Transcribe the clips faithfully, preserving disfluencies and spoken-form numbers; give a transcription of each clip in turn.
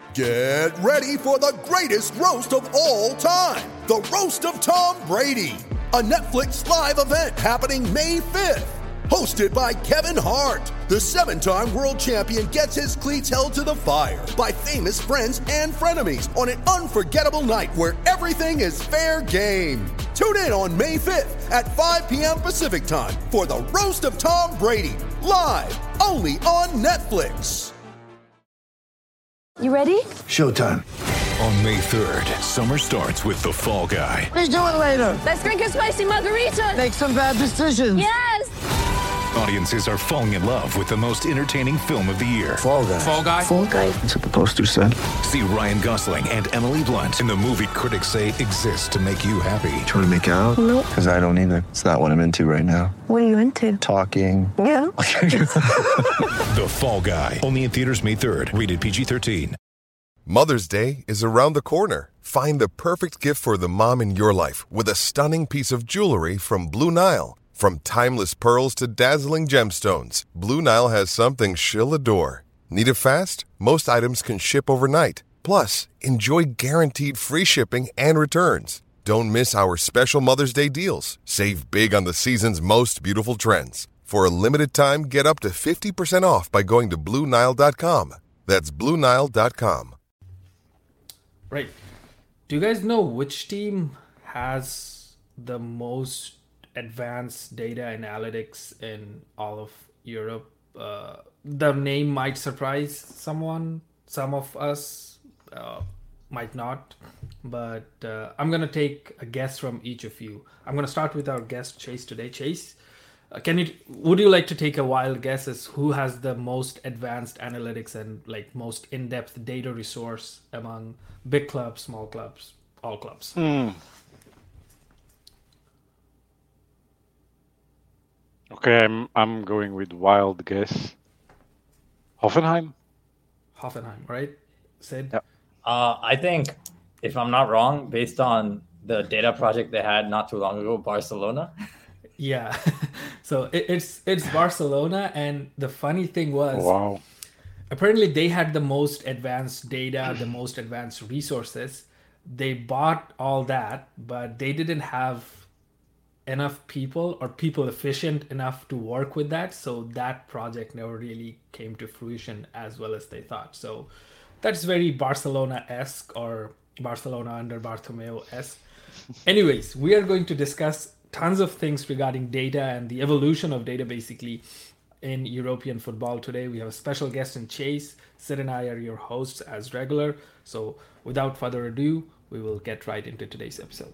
Get ready for the greatest roast of all time, the Roast of Tom Brady, a Netflix live event happening May fifth. Hosted by Kevin Hart, the seven-time world champion gets his cleats held to the fire by famous friends and frenemies on an unforgettable night where everything is fair game. Tune in on May fifth at five p.m. Pacific time for the Roast of Tom Brady, live only on Netflix. You ready? Showtime. On May third, summer starts with The Fall Guy. Let's do it later. Let's drink a spicy margarita. Make some bad decisions. Yes! Audiences are falling in love with the most entertaining film of the year. Fall Guy. Fall Guy? Fall guy. That's what the poster said. See Ryan Gosling and Emily Blunt in the movie critics say exists to make you happy. Trying to make it out? Nope. Because I don't either. It's not what I'm into right now. What are you into? Talking. Yeah. The Fall Guy. Only in theaters May third. Rated P G thirteen. Mother's Day is around the corner. Find the perfect gift for the mom in your life with a stunning piece of jewelry from Blue Nile. From timeless pearls to dazzling gemstones, Blue Nile has something she'll adore. Need it fast? Most items can ship overnight. Plus, enjoy guaranteed free shipping and returns. Don't miss our special Mother's Day deals. Save big on the season's most beautiful trends. For a limited time, get up to fifty percent off by going to Blue Nile dot com. That's Blue Nile dot com. Right. Do you guys know which team has the most advanced data analytics in all of Europe? Uh, the name might surprise someone. Some of us uh, might not. But uh, I'm going to take a guess from each of you. I'm going to start with our guest, Chase, today. Chase, uh, can you? Would you like to take a wild guess as who has the most advanced analytics and like most in-depth data resource among big clubs, small clubs, all clubs? Hmm. Okay, I'm I'm going with wild guess. Hoffenheim? Hoffenheim, right? Sid? Yep. Uh, I think, if I'm not wrong, based on the data project they had not too long ago, Barcelona. Yeah. So it, it's it's Barcelona, and the funny thing was, Wow. apparently they had the most advanced data, the most advanced resources. They bought all that, but they didn't have enough people or people efficient enough to work with that. So that project never really came to fruition as well as they thought. So that's very Barcelona-esque or Barcelona under Bartomeu-esque. Anyways, we are going to discuss tons of things regarding data and the evolution of data basically in European football today. We have a special guest in Chase. Sid and I are your hosts as regular. So without further ado, we will get right into today's episode.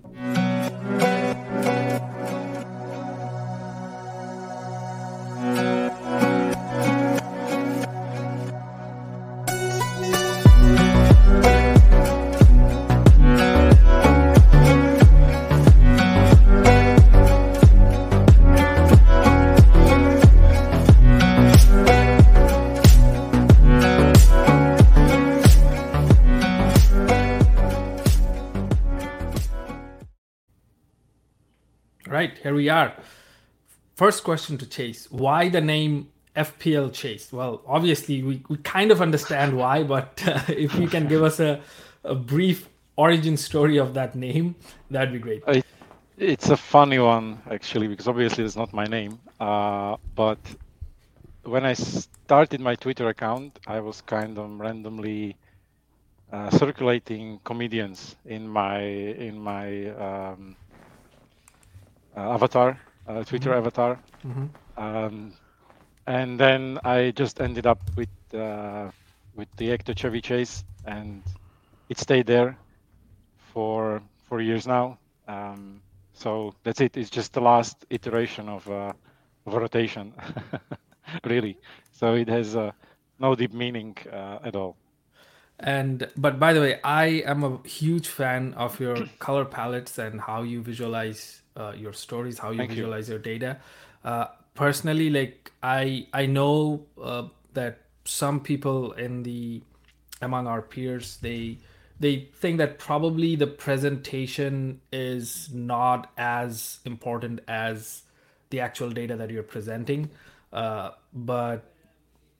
Right, here we are. First question to Chase. Why the name F P L Chase? Well, obviously, we, we kind of understand why, but uh, if you can give us a, a brief origin story of that name, that'd be great. It, it's a funny one, actually, because obviously it's not my name. Uh, but when I started my Twitter account, I was kind of randomly uh, circulating comedians in my in my um, uh, avatar, uh, Twitter mm-hmm. avatar. Mm-hmm. Um, and then I just ended up with uh, with the Hector Chevy Chase, and it stayed there for four years now. Um, so that's it. It's just the last iteration of, uh, of a rotation, really. So it has uh, no deep meaning uh, at all. And but by the way, I am a huge fan of your color palettes and how you visualize uh, your stories, how you Thank visualize you. your data. Uh, personally, like I I know uh, that some people in the among our peers, they they think that probably the presentation is not as important as the actual data that you're presenting. Uh, but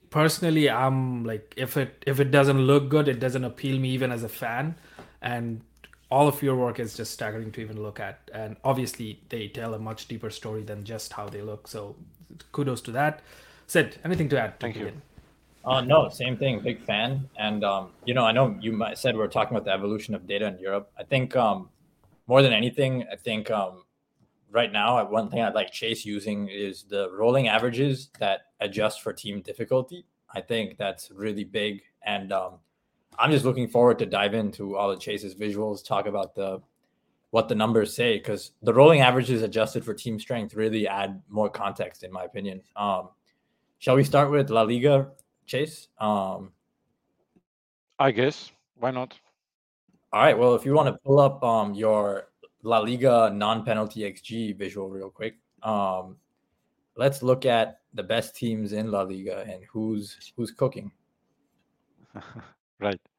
personally, I'm like, if it if it doesn't look good, it doesn't appeal me even as a fan. And all of your work is just staggering to even look at. And obviously, they tell a much deeper story than just how they look. So kudos to that. Sid, anything to add? To Thank you. begin? Uh, no, same thing. Big fan. And, um, you know, I know you might said we're talking about the evolution of data in Europe. I think um, more than anything, I think um, right now, one thing I'd like Chase using is the rolling averages that adjust for team difficulty. I think that's really big. And um, I'm just looking forward to dive into all of Chase's visuals, talk about the what the numbers say, because the rolling averages adjusted for team strength really add more context, in my opinion. Um, shall we start with La Liga, Chase? Um, I guess. Why not? all right. Well, if you want to pull up um, your La Liga non-penalty X G visual real quick, um, let's look at the best teams in La Liga and who's who's cooking. Right.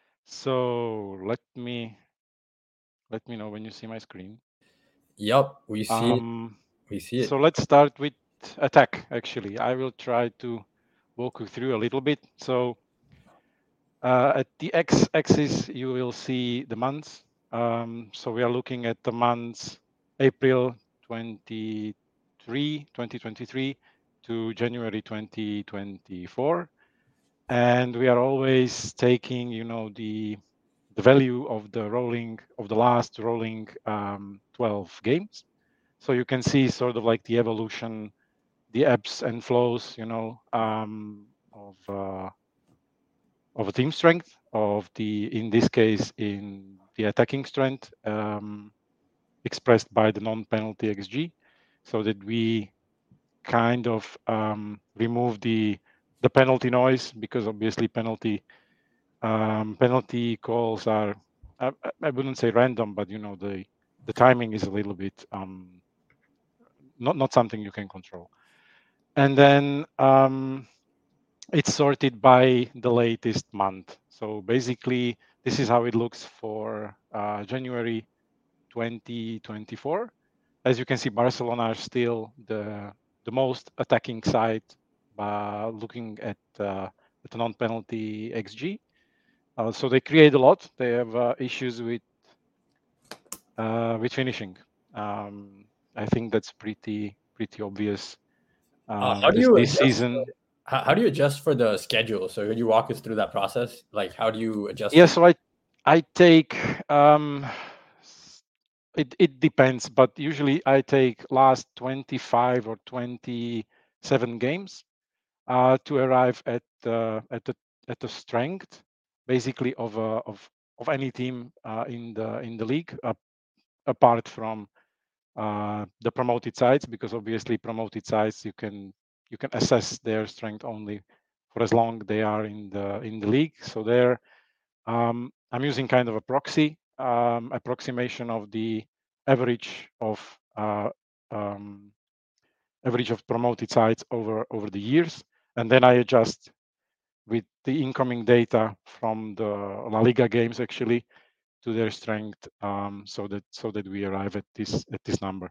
So let me let me know when you see my screen. Yep, we see Um, it. We see it. So let's start with attack. Actually, I will try to walk you through a little bit. So uh, at the x-axis, you will see the months. Um, so we are looking at the months April twenty-three, twenty twenty-three to January twenty twenty-four, and we are always taking, you know, the the value of the rolling of the last rolling um, twelve games. So you can see sort of like the evolution, the ebbs and flows, you know, um, of uh, of a team strength, of the, in this case, in the attacking strength, um, expressed by the non-penalty X G, so that we kind of um, remove the the penalty noise, because obviously penalty um, penalty calls are, I, I wouldn't say random, but you know, the the timing is a little bit um, not not something you can control. And then um, it's sorted by the latest month. So basically, this is how it looks for uh, January twenty twenty-four. As you can see, Barcelona are still the the most attacking side by looking at, uh, at the non-penalty X G. Uh, so they create a lot. They have uh, issues with uh, with finishing. Um, I think that's pretty pretty obvious. Um, uh, how do this, you this adjust season? For, how, how do you adjust for the schedule? So could you walk us through that process? Like, how do you adjust? Yeah, so I I take um, it it depends, but usually I take last twenty-five or twenty-seven games uh, to arrive at uh, at the at the strength, basically, of uh, of of any team uh, in the in the league, uh, apart from uh, the promoted sides, because obviously promoted sides you can you can assess their strength only for as long they are in the in the league. So there, um, I'm using kind of a proxy um, approximation of the average of uh, um, average of promoted sites over over the years, and then I adjust with the incoming data from the La Liga games actually to their strength, um, so that so that we arrive at this at this number.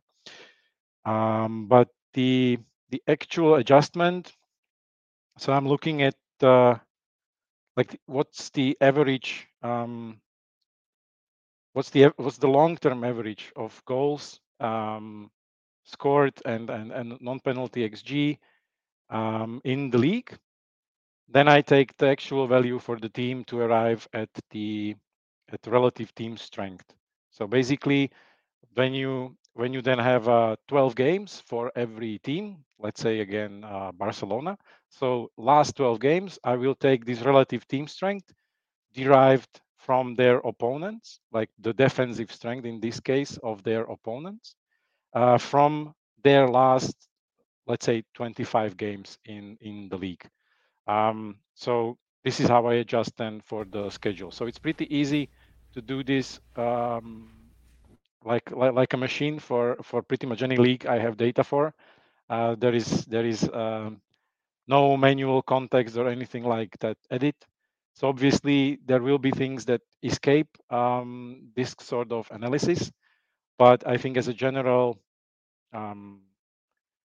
Um, but the the actual adjustment, so I'm looking at uh, like what's the average, um, what's the what's the long-term average of goals um, scored and and, and non-penalty X G um, in the league. Then I take the actual value for the team to arrive at the at relative team strength. So basically, when you when you then have uh, twelve games for every team, let's say again uh, Barcelona. So last twelve games, I will take this relative team strength derived from their opponents, like the defensive strength in this case of their opponents, uh, from their last, let's say, twenty-five games in in the league. Um, so this is how I adjust then for the schedule. So it's pretty easy to do this um, like, like like a machine for for pretty much any league I have data for. Uh, there is there is um, no manual context or anything like that edit. So obviously there will be things that escape um, this sort of analysis, but I think as a general um,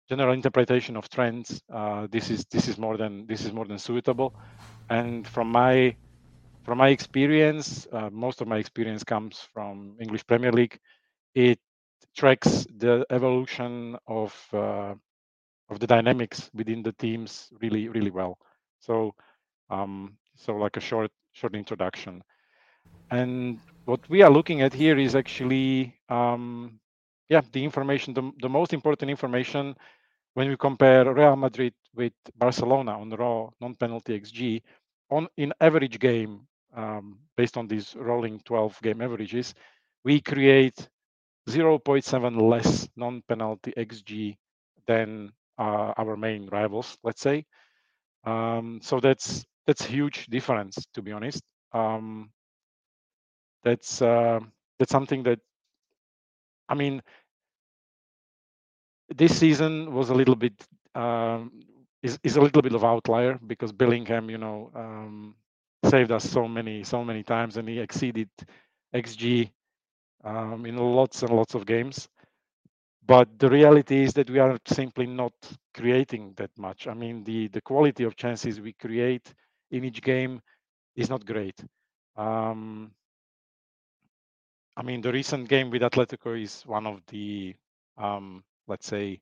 general interpretation of trends, uh, this is this is more than this is more than suitable. And from my from my experience, uh, most of my experience comes from English Premier League. It tracks the evolution of uh, of the dynamics within the teams really really well. So um, so like a short short introduction. And what we are looking at here is actually um, yeah the information the, the most important information when we compare Real Madrid with Barcelona on raw non-penalty X G on in average game um, based on these rolling twelve game averages, we create zero point seven less non-penalty X G than uh, our main rivals, let's say. Um, so that's that's huge difference, to be honest. Um, that's uh, that's something that I mean. This season was a little bit um, is is a little bit of outlier because Bellingham, you know, um, saved us so many so many times, and he exceeded X G um, in lots and lots of games. But the reality is that we are simply not creating that much. I mean, the the quality of chances we create in each game is not great. Um, I mean, the recent game with Atletico is one of the um, let's say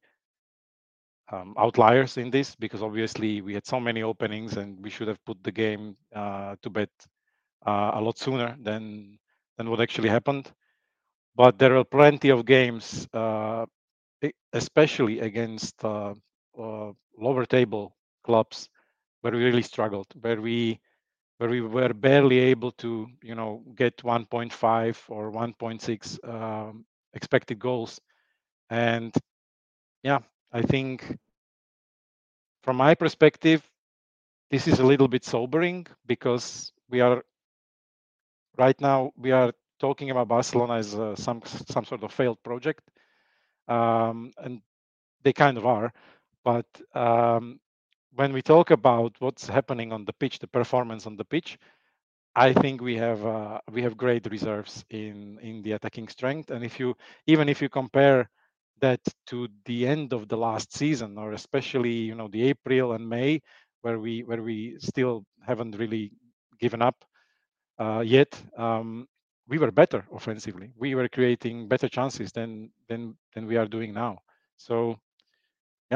um, outliers in this because obviously we had so many openings and we should have put the game uh, to bed uh, a lot sooner than than what actually happened. But there are plenty of games, uh, especially against uh, uh, lower table clubs, where we really struggled, where we where we were barely able to, you know, get one point five or one point six um, expected goals. And yeah, I think from my perspective, this is a little bit sobering because we are right now we are talking about Barcelona as uh, some some sort of failed project, um, and they kind of are. But um, when we talk about what's happening on the pitch, the performance on the pitch, I think we have uh, we have great reserves in in the attacking strength. And if you even if you compare that to the end of the last season, or especially you know the April and May, where we where we still haven't really given up uh, yet, um, we were better offensively. We were creating better chances than than than we are doing now. So, yeah.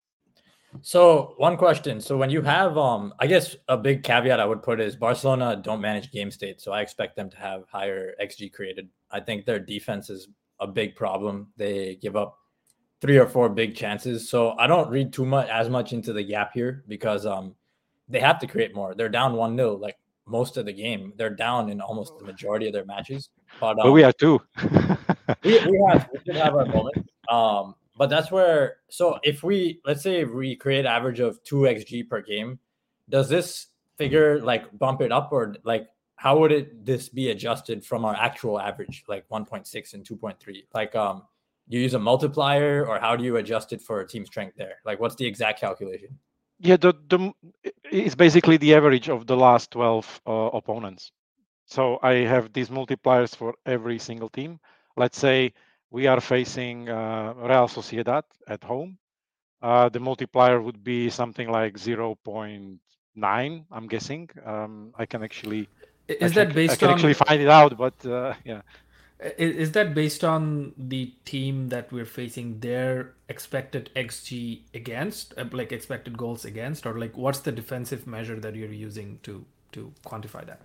So one question. So when you have, um, I guess a big caveat I would put is Barcelona don't manage game state, so I expect them to have higher X G created. I think their defense is a big problem. They give up three or four big chances. So I don't read too much as much into the gap here because um they have to create more. They're down one nil like most of the game. They're down in almost the majority of their matches. But, um, but we are too. we, we have we did have our moments. Um, but that's where so if we let's say we create average of two X G per game, does this figure like bump it up or like how would it this be adjusted from our actual average like one point six and two point three? Like um you use a multiplier or how do you adjust it for team strength there? Like what's the exact calculation? Yeah, the, the it's basically the average of the last twelve uh, opponents. So I have these multipliers for every single team. Let's say we are facing uh, Real Sociedad at home. Uh, the multiplier would be something like zero point nine, I'm guessing. Um, I can actually Is I that can, based I can on actually find it out, but uh, yeah. Is, is that based on the team that we're facing their expected X G against, like expected goals against, or like what's the defensive measure that you're using to to quantify that?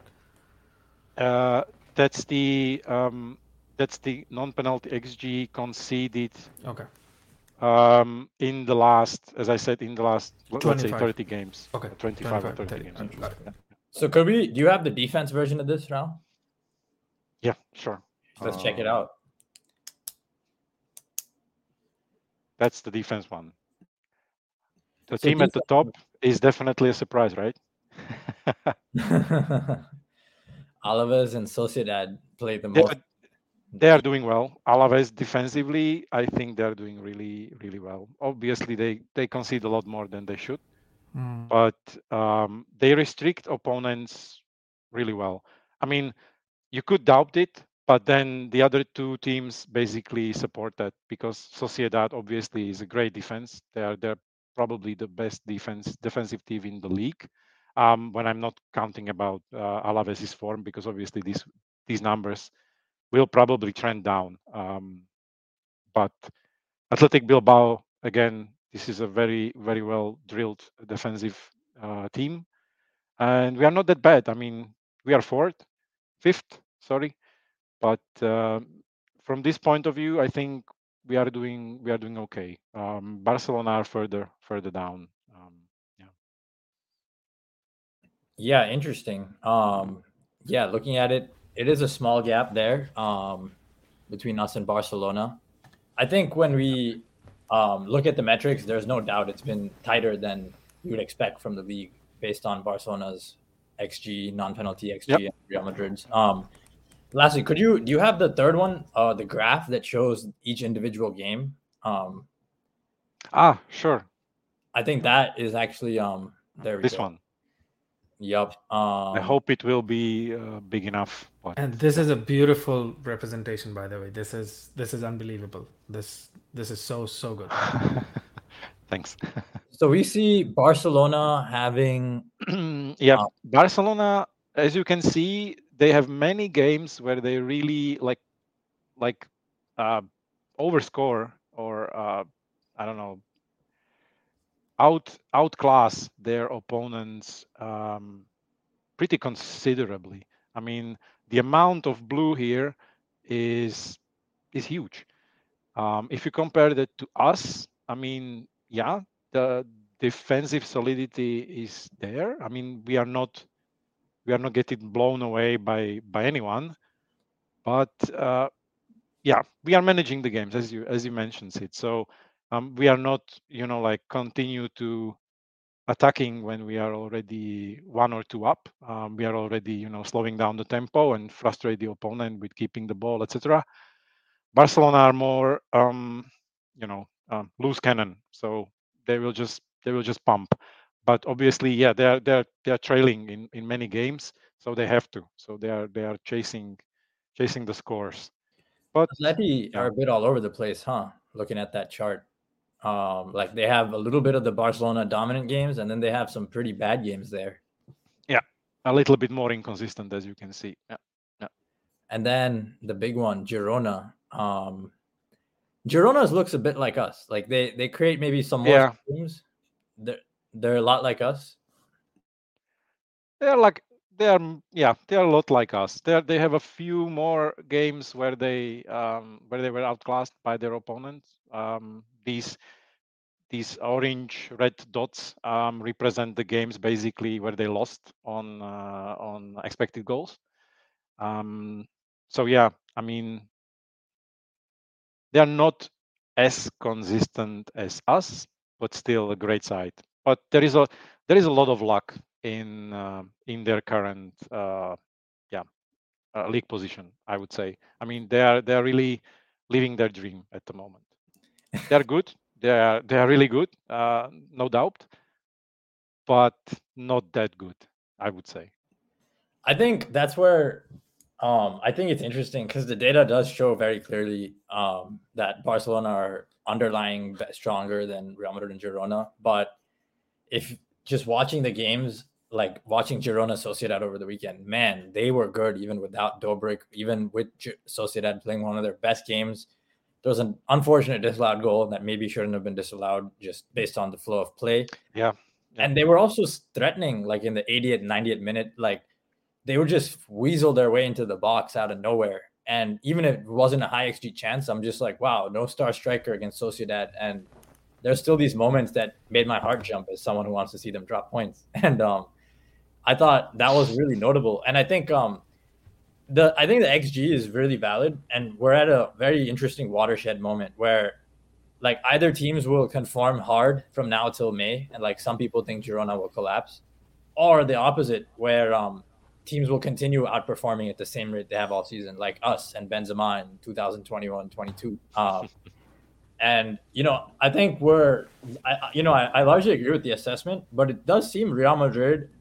Uh, that's the um, that's the non-penalty X G conceded. Okay. Um, in the last, as I said, in the last let's say twenty-five. thirty games. Okay. twenty-five or thirty games. Okay. So could we? Do you have the defense version of this now? Yeah, sure. Let's uh, check it out. That's the defense one. The So team at the defense- top is definitely a surprise, right? Alaves and Sociedad played the They, most. they are doing well. Alaves defensively, I think they're doing really, really well. Obviously, they they concede a lot more than they should, Mm. but um, they restrict opponents really well. I mean, you could doubt it, but then the other two teams basically support that because Sociedad obviously is a great defense. They are they're probably the best defense defensive team in the league. Um, when I'm not counting about uh, Alaves' form, because obviously these these numbers will probably trend down. Um, but Athletic Bilbao, again, this is a very very well drilled defensive uh, team, and we are not that bad. I mean, we are fourth, fifth, sorry. But uh, from this point of view, I think we are doing we are doing okay. Um, Barcelona are further further down. Um, yeah. Yeah, interesting. Um, yeah, looking at it, it is a small gap there um, between us and Barcelona. I think when we um, look at the metrics, there's no doubt it's been tighter than you would expect from the league based on Barcelona's X G, non-penalty X G, Yep. and Real Madrid's. Um, Lastly, could you do you have the third one, uh, the graph that shows each individual game? Um, Ah, sure. I think that is actually um there we This go. one. Yup. Um, I hope it will be uh, big enough. But And this is a beautiful representation, by the way. This is this is unbelievable. This this is so so good. thanks. So we see Barcelona having yeah, um, Barcelona, as you can see, they have many games where they really like like uh, overscore or uh, I don't know out outclass their opponents um, pretty considerably. I mean, the amount of blue here is is huge. Um, if you compare that to us, I mean, yeah, the defensive solidity is there. I mean, we are not we are not getting blown away by by anyone, but uh, yeah, we are managing the games as you as you mentioned, Sid. So um, we are not, you know, like continue to attacking when we are already one or two up. Um, we are already, you know, slowing down the tempo and frustrate the opponent with keeping the ball, et cetera. Barcelona are more, um, you know, um, loose cannon, so they will just they will just pump. But obviously, yeah, they are they are they are trailing in, in many games, so they have to. So they are they are chasing chasing the scores. But Atleti yeah. are a bit all over the place, huh? Looking at that chart, um, like they have a little bit of the Barcelona dominant games, and then they have some pretty bad games there. Yeah, a little bit more inconsistent, as you can see. Yeah, yeah. And then the big one, Girona. Um, Girona's looks a bit like us. Like they they create maybe some more Yeah. schemes. They're they're a lot like us. They are like they are yeah they are a lot like us. They are, they have a few more games where they um, where they were outclassed by their opponents. Um, these these orange red dots um, represent the games basically where they lost on uh, on expected goals. Um, so yeah, I mean they are not as consistent as us, but still a great side. But there is a there is a lot of luck in uh, in their current uh, yeah uh, league position. I would say. I mean, they are they are really living their dream at the moment. They are good. They are they are really good, uh, no doubt, but not that good, I would say. I think that's where um, I think it's interesting because the data does show very clearly um, that Barcelona are underlying stronger than Real Madrid and Girona. But if just watching the games, like watching Girona Sociedad over the weekend, man, they were good even without Dobrik, even with G- Sociedad playing one of their best games. There was an unfortunate disallowed goal that maybe shouldn't have been disallowed just based on the flow of play. Yeah. yeah. And they were also threatening, like in the eightieth, ninetieth minute, like they would just weasel their way into the box out of nowhere. And even if it wasn't a high X G chance, I'm just like, wow, no star striker against Sociedad. And there's still these moments that made my heart jump as someone who wants to see them drop points. And um, I thought that was really notable. And I think um, the I think the X G is really valid. And we're at a very interesting watershed moment where like either teams will conform hard from now till May. And like some people think Girona will collapse, or the opposite where um, teams will continue outperforming at the same rate they have all season, like us and Benzema in two thousand twenty-one twenty-two. Um, and, you know, I think we're, I, you know, I, I largely agree with the assessment, but it does seem Real Madrid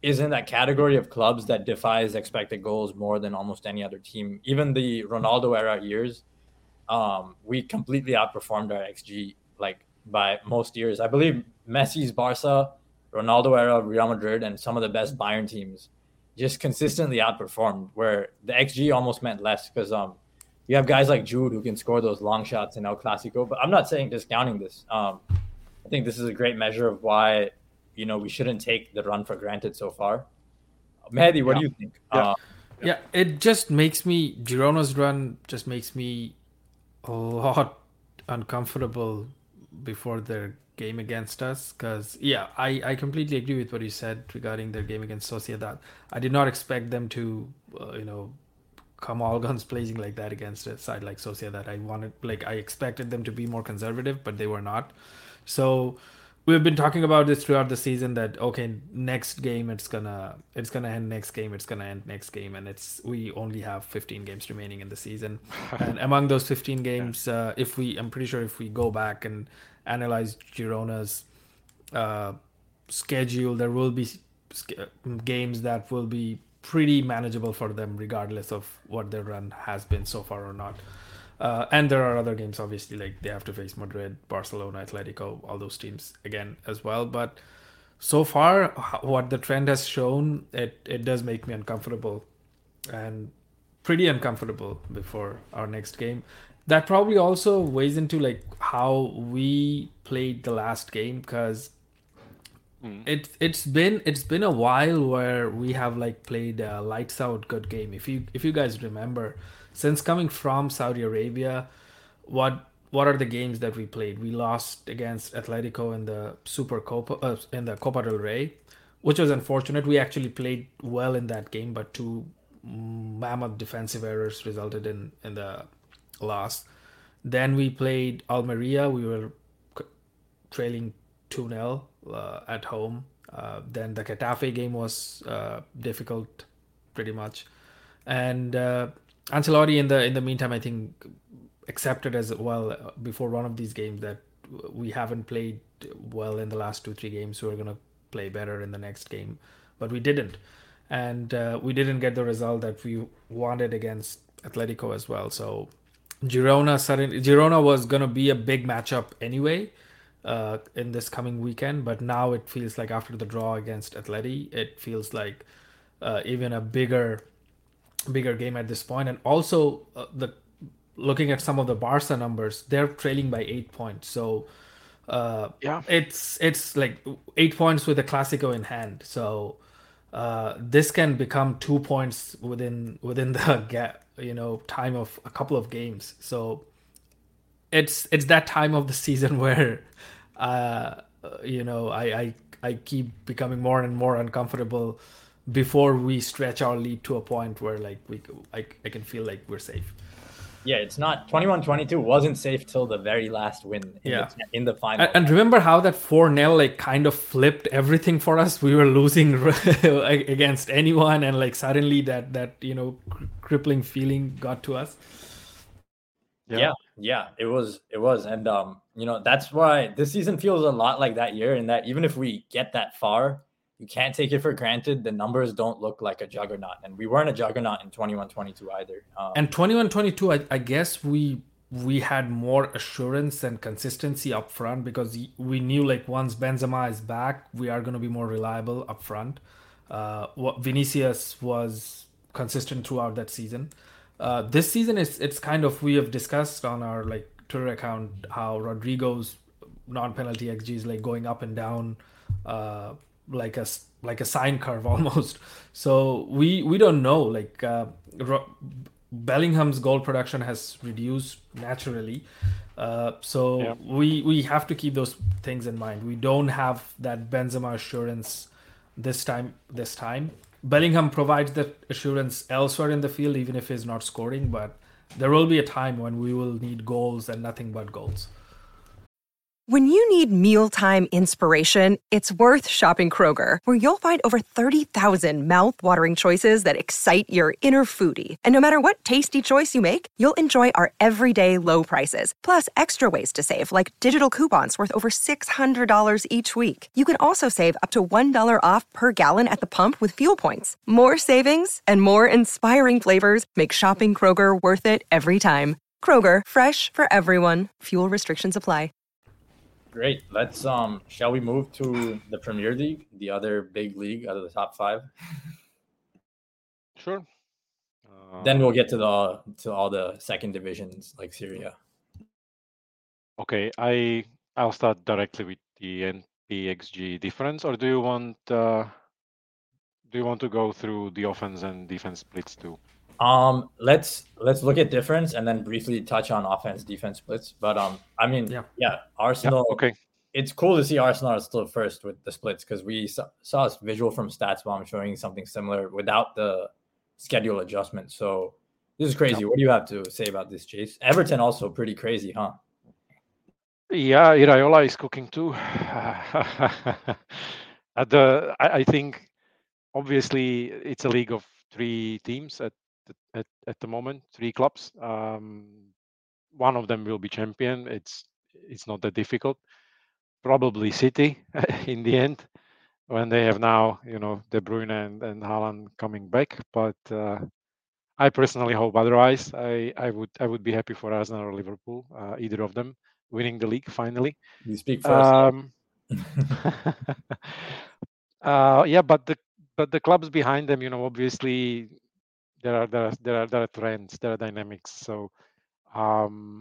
is in that category of clubs that defies expected goals more than almost any other team. Even the Ronaldo era years, um, we completely outperformed our X G like by most years. I believe Messi's Barca, Ronaldo era, Real Madrid, and some of the best Bayern teams just consistently outperformed, where the X G almost meant less because um, you have guys like Jude who can score those long shots in El Clasico. But I'm not saying discounting this. Um, I think this is a great measure of why, you know, we shouldn't take the run for granted so far. Mehdi, what Yeah. do you think? Yeah. Uh, Yeah, it just makes me Girona's run just makes me a lot uncomfortable before their game against us because yeah, I, I completely agree with what you said regarding their game against Sociedad. I did not expect them to uh, you know come all guns blazing like that against a side like Sociedad. I wanted like I expected them to be more conservative, but they were not. So we've been talking about this throughout the season that okay, next game it's gonna it's gonna end next game it's gonna end next game, and it's we only have fifteen games remaining in the season, and among those fifteen games, uh, if we I'm pretty sure if we go back and analyze Girona's uh, schedule, there will be sk- games that will be pretty manageable for them, regardless of what their run has been so far or not. Uh, and there are other games, obviously, like they have to face Madrid, Barcelona, Atletico, all those teams again as well. But so far, h- what the trend has shown, it, it does make me uncomfortable and pretty uncomfortable before our next game. That probably also weighs into like how we played the last game because it it's been it's been a while where we have like played a lights out good game. If you if you guys remember, since coming from Saudi Arabia, what what are the games that we played? We lost against Atletico in the Super Copa uh, in the Copa del Rey, which was unfortunate. We actually played well in that game, but two mammoth defensive errors resulted in in the loss. Then we played Almeria. We were c- trailing two nil uh, at home. Uh, then the Getafe game was uh, difficult, pretty much. And uh, Ancelotti, in the in the meantime, I think accepted as well uh, before one of these games that we haven't played well in the last two three games. So we're gonna play better in the next game, but we didn't, and uh, we didn't get the result that we wanted against Atletico as well. So Girona suddenly Girona was gonna be a big matchup anyway uh, in this coming weekend, but now it feels like after the draw against Atleti, it feels like uh, even a bigger bigger game at this point. And also uh, the looking at some of the Barca numbers, they're trailing by eight points. So uh, Yeah. it's it's like eight points with a Clasico in hand. So uh, this can become two points within within the gap, you know, time of a couple of games. So it's it's that time of the season where uh, you know I, I I keep becoming more and more uncomfortable before we stretch our lead to a point where like we I, I can feel like we're safe. yeah, it's not twenty-one twenty-two wasn't safe till the very last win in, Yeah. the, in the final. And, and remember how that four nil like kind of flipped everything for us. We were losing against anyone, and like suddenly that that you know cr- crippling feeling got to us. yeah. yeah, it was, it was. And, um, you know, that's why this season feels a lot like that year, in that even if we get that far, you can't take it for granted. The numbers don't look like a juggernaut, and we weren't a juggernaut in twenty-one twenty-two either. Um, And twenty-one twenty-two, I, I guess we we had more assurance and consistency up front because we knew like once Benzema is back, we are going to be more reliable up front. Uh, what Vinicius was consistent throughout that season. Uh, this season is it's kind of we have discussed on our like Twitter account how Rodrigo's non-penalty X G is like going up and down, uh, like a s- like a sine curve almost. So we we don't know like uh, Ro- Bellingham's goal production has reduced naturally. Uh, so Yeah. we we have to keep those things in mind. We don't have that Benzema assurance this time. This time, Bellingham provides that assurance elsewhere in the field, even if he's not scoring. But there will be a time when we will need goals and nothing but goals. When you need mealtime inspiration, it's worth shopping Kroger, where you'll find over thirty thousand mouth-watering choices that excite your inner foodie. And no matter what tasty choice you make, you'll enjoy our everyday low prices, plus extra ways to save, like digital coupons worth over six hundred dollars each week. You can also save up to one dollar off per gallon at the pump with fuel points. More savings and more inspiring flavors make shopping Kroger worth it every time. Kroger, fresh for everyone. Fuel restrictions apply. Great. Let's um shall we move to the Premier League, the other big league out of the top five? Sure. Uh, Then we'll get to the to all the second divisions like Syria. Okay, I I'll start directly with the N P X G difference, or do you want uh, do you want to go through the offense and defense splits too? Um, let's let's look at difference and then briefly touch on offense defense splits. But um, I mean, yeah, yeah Arsenal. Yeah, okay, it's cool to see Arsenal still first with the splits because we saw, saw a visual from StatsBomb showing something similar without the schedule adjustment. So this is crazy. Yeah. What do you have to say about this, Chase? Everton also pretty crazy, huh? Yeah, Iraola is cooking too. At the, I, I think obviously it's a league of three teams at at, at the moment, three clubs. Um, one of them will be champion. It's it's not that difficult. Probably City in the end, when they have now, you know, De Bruyne and, and Haaland coming back. But uh, I personally hope otherwise. I, I would I would be happy for Arsenal or Liverpool, uh, either of them winning the league finally. You speak first. Um, uh, yeah, but the but the clubs behind them, you know, obviously. There are there are there are there are trends, there are dynamics. So um,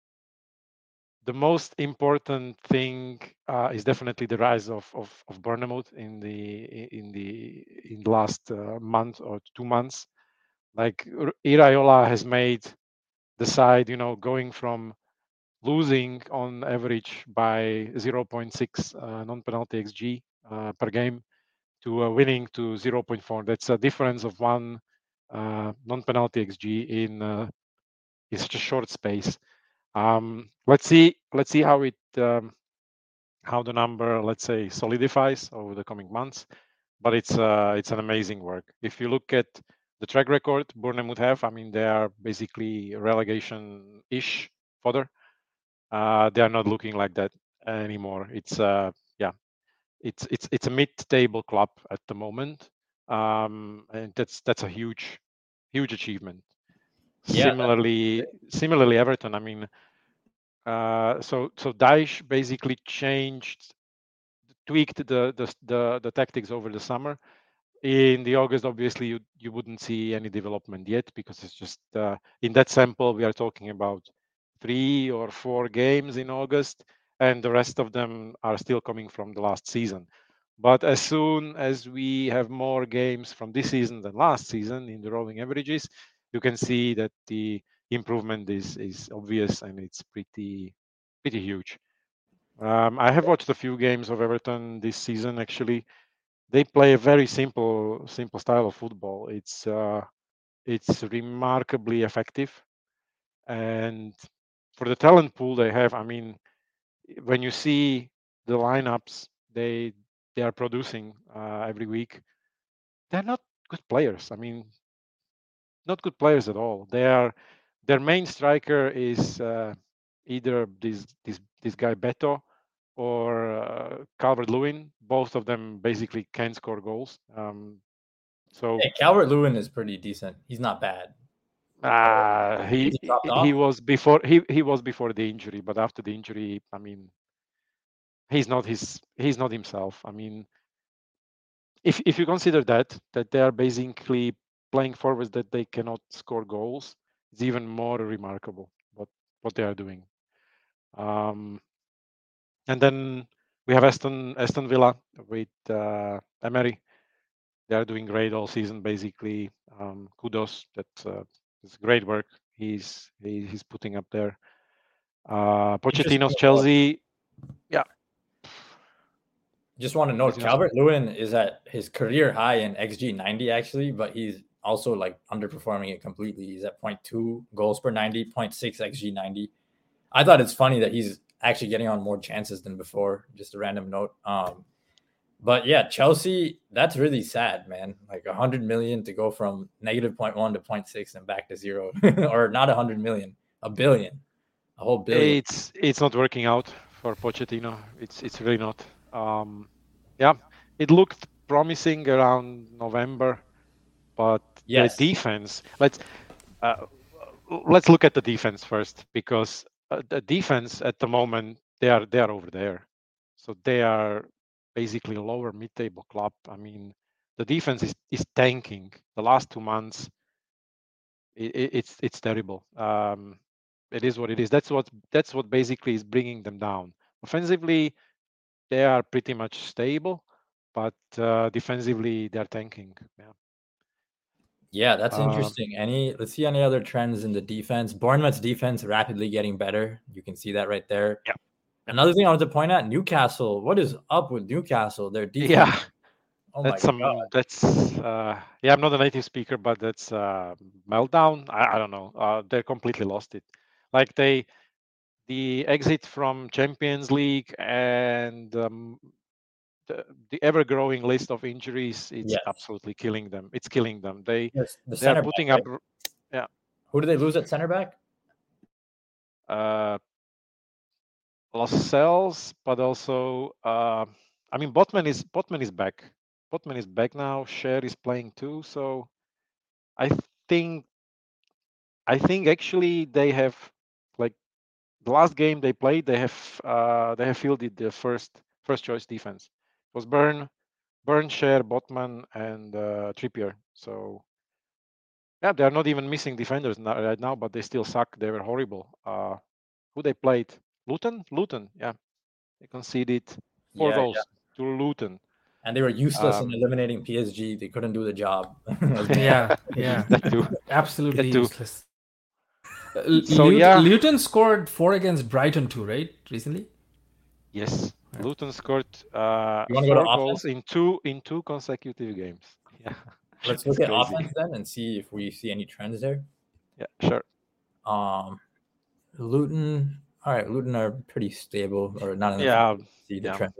the most important thing uh, is definitely the rise of, of of Bournemouth in the in the in the last uh, month or two months. Like Iraola has made the side, you know, going from losing on average by zero point six uh, non-penalty X G uh, per game to uh, winning to zero point four. That's a difference of one. Uh, non-penalty X G in uh, in such a short space. Um, let's see. Let's see how it um, how the number, let's say, solidifies over the coming months. But it's uh, it's an amazing work. If you look at the track record Bournemouth have, I mean, they are basically relegation-ish fodder. Uh, they are not looking like that anymore. It's uh, yeah, it's it's it's a mid-table club at the moment. Um, and that's that's a huge, huge achievement. Yeah, similarly, similarly Everton. I mean, uh, so so Dyche basically changed, tweaked the, the the the tactics over the summer. In the August, obviously, you you wouldn't see any development yet because it's just uh, in that sample we are talking about three or four games in August, and the rest of them are still coming from the last season. But as soon as we have more games from this season than last season in the rolling averages, you can see that the improvement is is obvious and it's pretty pretty huge. Um, I have watched a few games of Everton this season. Actually, they play a very simple simple style of football. It's uh, it's remarkably effective, and for the talent pool they have, I mean, when you see the lineups, they they are producing uh, every week. They're not good players. I mean, not good players at all. They are their main striker is uh, either this this this guy Beto or uh, Calvert-Lewin. Both of them basically can score goals. Um, so yeah, Calvert-Lewin is pretty decent. He's not bad. Uh, he he, he was before he he was before the injury, but after the injury, I mean, he's not his he's not himself. I mean, if if you consider that that they are basically playing forwards that they cannot score goals, it's even more remarkable what what they are doing. Um, and then we have Aston Aston Villa with uh, Emery. They are doing great all season. Basically, um, kudos. That's uh, it's great work he's he, he's putting up there. Uh, Pochettino's Chelsea, yeah. Just want to note, Calvert-Lewin is at his career high in X G ninety actually, but he's also like underperforming it completely. He's at zero point two goals per ninety, zero point six X G ninety. I thought it's funny that he's actually getting on more chances than before. Just a random note. Um, but yeah, Chelsea, that's really sad, man. Like a hundred million to go from negative point one to point six and back to zero, or not a hundred million, a billion, a whole billion. It's it's not working out for Pochettino. It's it's really not. Um, yeah, it looked promising around November, but yes. the defense. Let's uh, let's look at the defense first, because uh, the defense at the moment they are they are over there, so they are basically a lower mid-table club. I mean, the defense is is tanking. The last two months, it, it, it's it's terrible. Um, it is what it is. That's what that's what basically is bringing them down. Offensively, they are pretty much stable, but uh, defensively they're tanking. Yeah. Yeah, that's interesting. Um, any let's see any other trends in the defense. Bournemouth's defense rapidly getting better. You can see that right there. Yeah. Another thing I want to point out: Newcastle. What is up with Newcastle? Their defense. Yeah. Oh that's my some. God. That's uh, yeah. I'm not a native speaker, but that's uh, meltdown. I, I don't know. Uh, they're completely lost it. Like they, the exit from Champions League and um, the, the ever-growing list of injuries. It's yes. absolutely killing them. It's killing them. They yes, the they're putting back, up. right? Yeah. Who do they lose at center back? Uh, Lascelles, but also. Uh, I mean, Botman is Botman is back. Botman is back now. Cher is playing too. So, I think, I think actually they have, like, the last game they played, they have uh, they have fielded the first first choice defense. It was Burn, Burn, Cher, Botman, and uh, Trippier. So, yeah, they are not even missing defenders now, right now, but they still suck. They were horrible. Uh, who they played? Luton, Luton. Yeah, they conceded four yeah, goals. Yeah. To Luton, and they were useless um, in eliminating P S G. They couldn't do the job. yeah, yeah, absolutely useless. Uh, so Luton, yeah, Luton scored four against Brighton too, right? Recently. Yes, yeah. Luton scored uh, you four go goals in two in two consecutive games. Yeah, let's look at crazy. Offense then and see if we see any trends there. Yeah, sure. Um, Luton. All right, Luton are pretty stable, or not enough yeah, to see the yeah. trend.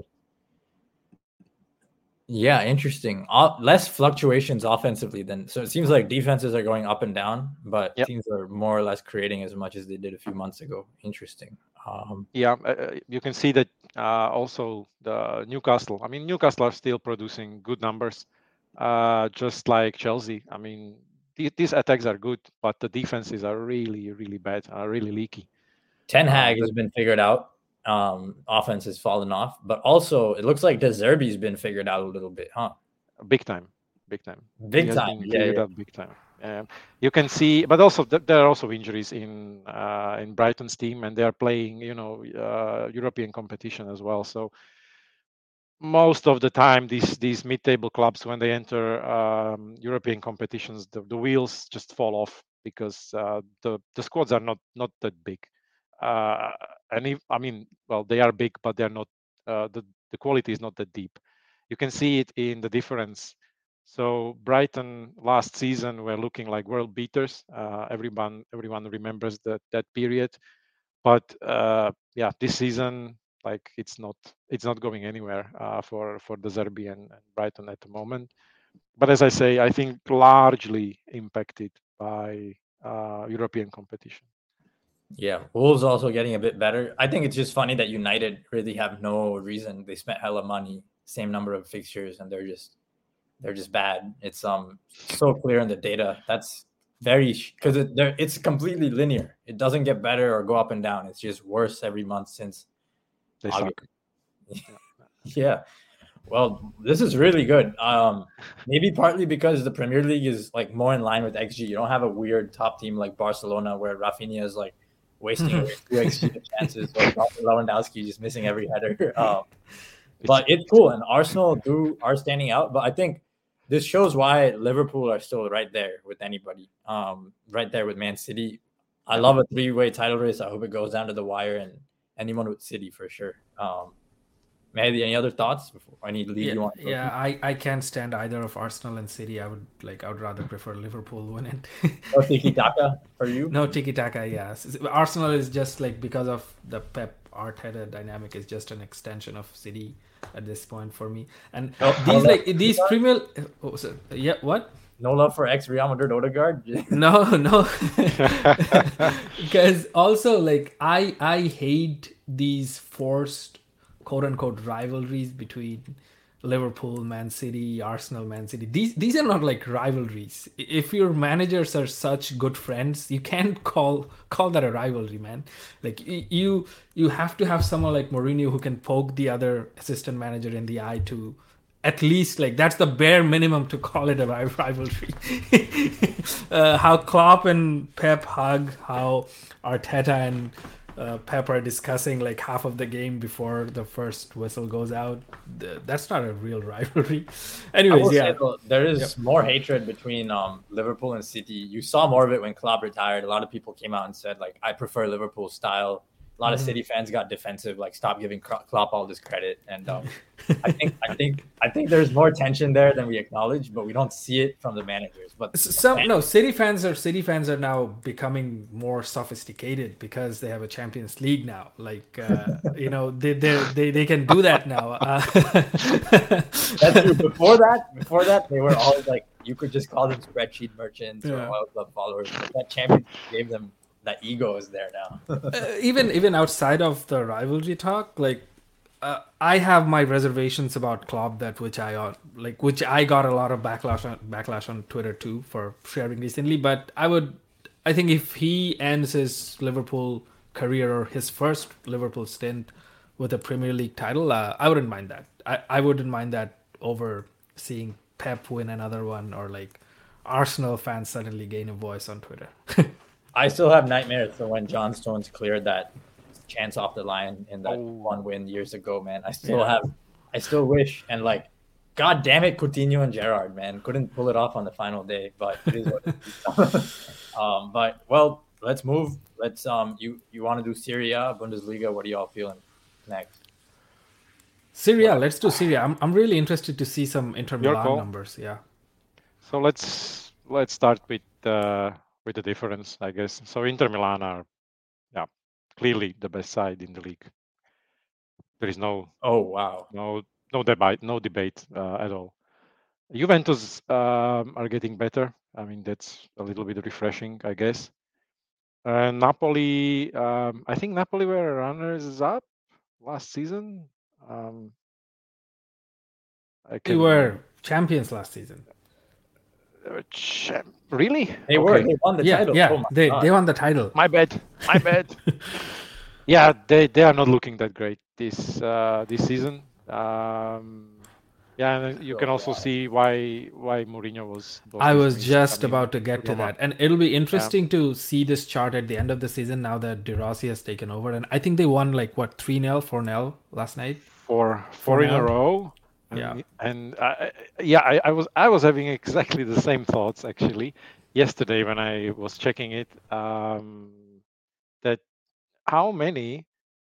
Yeah, interesting. Uh, less fluctuations offensively then. So it seems like defenses are going up and down, but yep. teams are more or less creating as much as they did a few months ago. Interesting. Um, yeah, uh, you can see that uh, also the Newcastle. I mean, Newcastle are still producing good numbers, uh, just like Chelsea. I mean, th- these attacks are good, but the defenses are really, really bad, are really leaky. Ten Hag uh, has been figured out. Um, offense has fallen off, but also it looks like De Zerbi's been figured out a little bit, huh? Big time, big time, big time, yeah, yeah. big time. Um, you can see, but also th- there are also injuries in uh, in Brighton's team, and they are playing, you know, uh, European competition as well. So most of the time, these these mid-table clubs, when they enter um, European competitions, the, the wheels just fall off because uh, the the squads are not not that big. Uh, and if, I mean, well, they are big, but they're not. Uh, the the quality is not that deep. You can see it in the difference. So Brighton last season were looking like world beaters. Uh, everyone everyone remembers that that period. But uh, yeah, this season, like it's not it's not going anywhere uh, for for De Zerbi and, and Brighton at the moment. But as I say, I think largely impacted by uh, European competition. Yeah, Wolves also getting a bit better. I think it's just funny that United really have no reason. They spent hella money, same number of fixtures, and they're just they're just bad. It's um so clear in the data. That's very because it, it's completely linear. It doesn't get better or go up and down. It's just worse every month since they suck. Yeah. Well, this is really good. Um, maybe partly because the Premier League is like more in line with X G. You don't have a weird top team like Barcelona where Rafinha is like wasting away two X G chances, or Lewandowski just missing every header. Um, but it's cool, and Arsenal do are standing out. But I think this shows why Liverpool are still right there with anybody, um, right there with Man City. I love a three-way title race. I hope it goes down to the wire, and anyone with City for sure. Um, Maybe any other thoughts before any league yeah, you want? To yeah, I, I can't stand either of Arsenal and City. I would like I would rather prefer Liverpool win it. No tiki taka for you? No tiki taka. Yes, Arsenal is just like because of the Pep Arteta dynamic is just an extension of City at this point for me. And No- these no like love- these Premier, oh, so, yeah, what? No love for ex Real Madrid Odegaard. No, no. Because also like I I hate these forced quote unquote rivalries between Liverpool, Man City, Arsenal, Man City. These these are not like rivalries. If your managers are such good friends, you can't call call that a rivalry, man. Like y- you you have to have someone like Mourinho who can poke the other assistant manager in the eye to at least like that's the bare minimum to call it a ri- rivalry. uh, how Klopp and Pep hug, how Arteta and uh, Pep are discussing like half of the game before the first whistle goes out. Th- That's not a real rivalry. I Anyways, will yeah. say, though, there is more hatred between um, Liverpool and City. You saw more of it when Klopp retired. A lot of people came out and said, like, I prefer Liverpool style. A lot of Mhm. City fans got defensive, like, stop giving Kro- Klopp all this credit. And um, I think, I think, I think there's more tension there than we acknowledge, but we don't see it from the managers. But S- Some no City fans are City fans are now becoming more sophisticated because they have a Champions League now. Like uh, you know they they they they can do that now. Uh, That's true. Before that, before that, they were always like, you could just call them spreadsheet merchants or Yeah. oil club followers. But that Champions League gave them that ego is there now. uh, even even outside of the rivalry talk, like uh, I have my reservations about Klopp that which I uh, like which I got a lot of backlash on backlash on Twitter too for sharing recently. But I would I think if he ends his Liverpool career or his first Liverpool stint with a Premier League title, uh, I wouldn't mind that. I, I wouldn't mind that over seeing Pep win another one or like Arsenal fans suddenly gain a voice on Twitter. I still have nightmares for when John Stones cleared that chance off the line in that Oh. one win years ago, man. I still Yeah. have, I still wish, and like, God damn it, Coutinho and Gerrard, man, couldn't pull it off on the final day, but it is what it is. um, but well, let's move. Let's um, you you want to do Serie A, Bundesliga? What are y'all feeling next? Syria, let's do Syria. I'm I'm really interested to see some Inter Your Milan call. numbers. Yeah. So let's let's start with uh, with the difference, I guess. So Inter Milan are, yeah, clearly the best side in the league. There is no Oh wow, no no debate no debate uh, at all. Juventus um, are getting better. I mean that's a little bit refreshing, I guess. Uh, Napoli, um, I think Napoli were runners up last season. Um, I They can, were champions last season. uh, champ- really? they were Okay. they won the yeah, title. yeah. Oh my they God. they won the title. My bad. My bad. Yeah, they, they are not looking that great this uh, this season. Um, yeah, and you can also see why why Mourinho was. I was dismissed just coming about to get to Roma. that, and it'll be interesting to see this chart at the end of the season now that De Rossi has taken over. And I think they won like what three nil, four nil last night. Four four in a now. row. And, Yeah. and I, I- yeah, I, I was I was having exactly the same thoughts actually yesterday when I was checking it. Um, that how many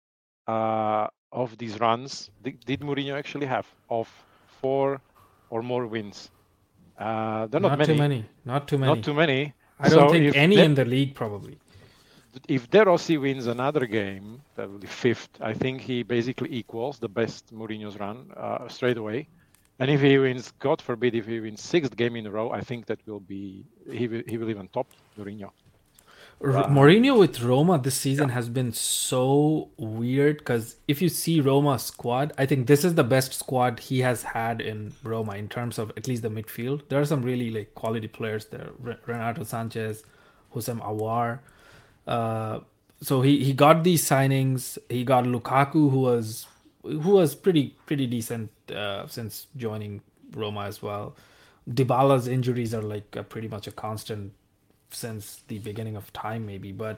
uh, of these runs did, did Mourinho actually have of four or more wins? Uh, they're not, Not too many. many. Not too many. Not too many. I don't So think if any De- in the league probably. if De Rossi wins another game, that will be fifth. I think he basically equals the best Mourinho's run uh, straight away. And if he wins, God forbid, if he wins sixth game in a row, I think that will be he will he will even top Mourinho. R- Mourinho with Roma this season has been so weird because if you see Roma's squad, I think this is the best squad he has had in Roma in terms of at least the midfield. There are some really like quality players there. Re- Renato Sanchez, Houssem Aouar. Uh, so he, he got these signings. He got Lukaku, who was who was pretty pretty decent uh, since joining Roma as well. Dybala's injuries are like a, pretty much a constant since the beginning of time, maybe. But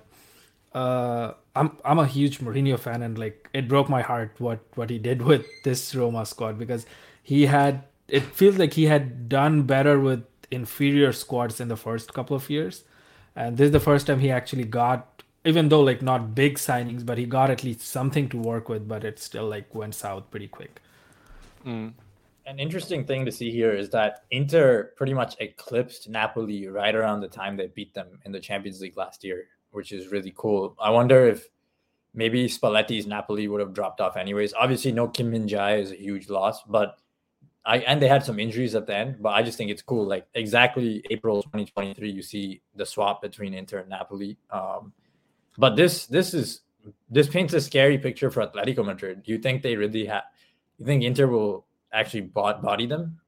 uh, I'm I'm a huge Mourinho fan, and like it broke my heart what what he did with this Roma squad because he had it feels like he had done better with inferior squads in the first couple of years, and this is the first time he actually got, even though like not big signings, but he got at least something to work with. But it still like went south pretty quick. Mm. An interesting thing to see here is that Inter pretty much eclipsed Napoli right around the time they beat them in the Champions League last year, which is really cool. I wonder if maybe Spalletti's Napoli would have dropped off anyways. Obviously, no Kim Min-jae is a huge loss, but I and they had some injuries at the end. But I just think it's cool. Like exactly April twenty twenty-three, you see the swap between Inter and Napoli. Um, but this this is this paints a scary picture for Atletico Madrid. Do you think they really have? You think Inter will actually bot, body them?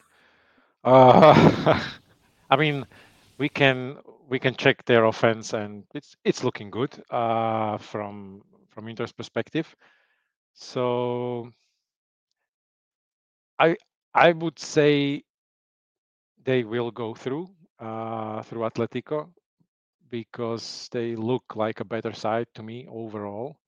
uh, I mean, we can we can check their offense, and it's it's looking good uh, from from Inter's perspective. So I I would say they will go through uh, through Atletico because they look like a better side to me overall.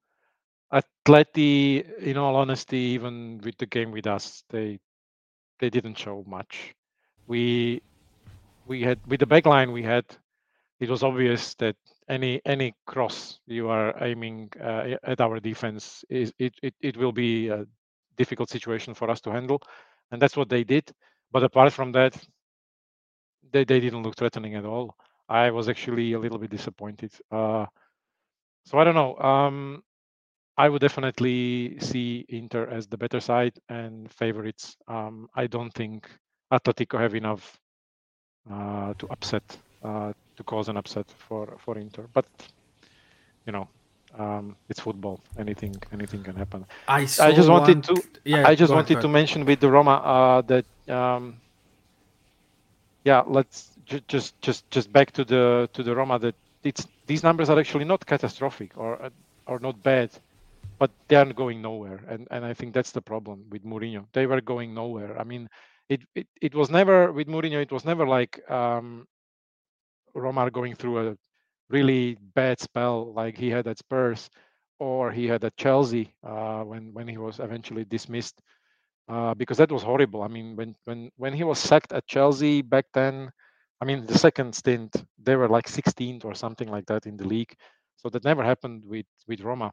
Atleti, in all honesty, even with the game with us, they they didn't show much. We we had with the back line we had, it was obvious that any any cross you are aiming uh, at our defense is it, it it will be a difficult situation for us to handle, and that's what they did. But apart from that, they they didn't look threatening at all. I was actually a little bit disappointed. Uh, so I don't know. Um, I would definitely see Inter as the better side and favorites. Um, I don't think Atletico have enough uh, to upset, uh, to cause an upset for, for Inter. But, you know, um, it's football. Anything anything can happen. I, so I just wanted want... to. Yeah, I just go wanted ahead, to mention with the Roma uh, that. Um, yeah, let's ju- just just just back to the to the Roma that it's these numbers are actually not catastrophic or or not bad. But they aren't going nowhere, and, and I think that's the problem with Mourinho. They were going nowhere. I mean, it it, it was never with Mourinho. It was never like um, Roma are going through a really bad spell like he had at Spurs or he had at Chelsea uh, when when he was eventually dismissed uh, because that was horrible. I mean, when when when he was sacked at Chelsea back then, I mean, the second stint they were like sixteenth or something like that in the league. So that never happened with with Roma.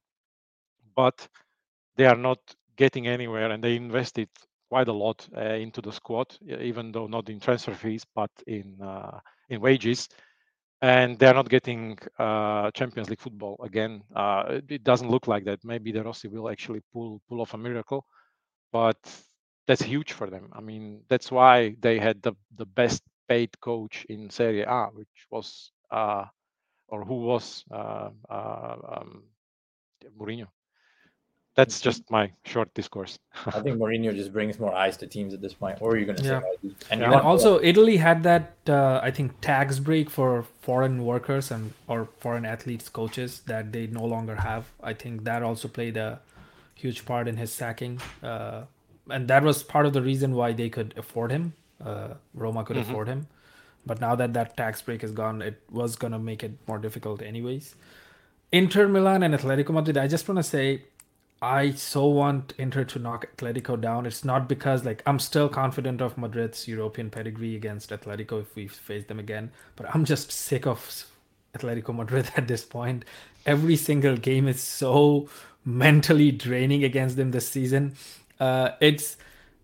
But they are not getting anywhere, and they invested quite a lot uh, into the squad, even though not in transfer fees, but in uh, in wages. And they are not getting uh, Champions League football again. Uh, it, it doesn't look like that. Maybe De Rossi will actually pull pull off a miracle, but that's huge for them. I mean, that's why they had the the best paid coach in Serie A, which was uh, or who was uh, uh, um, Mourinho. That's just my short discourse. I think Mourinho just brings more eyes to teams at this point. What are you going to yeah. say? And, and also, to... Italy had that, uh, I think, tax break for foreign workers and or foreign athletes, coaches that they no longer have. I think that also played a huge part in his sacking. Uh, and that was part of the reason why they could afford him. Uh, Roma could mm-hmm. afford him. But now that that tax break is gone, it was going to make it more difficult anyways. Inter Milan and Atletico Madrid, I just want to say, I so want Inter to knock Atletico down. It's not because like I'm still confident of Madrid's European pedigree against Atletico if we face them again, but I'm just sick of Atletico Madrid at this point. Every single game is so mentally draining against them this season. Uh, it's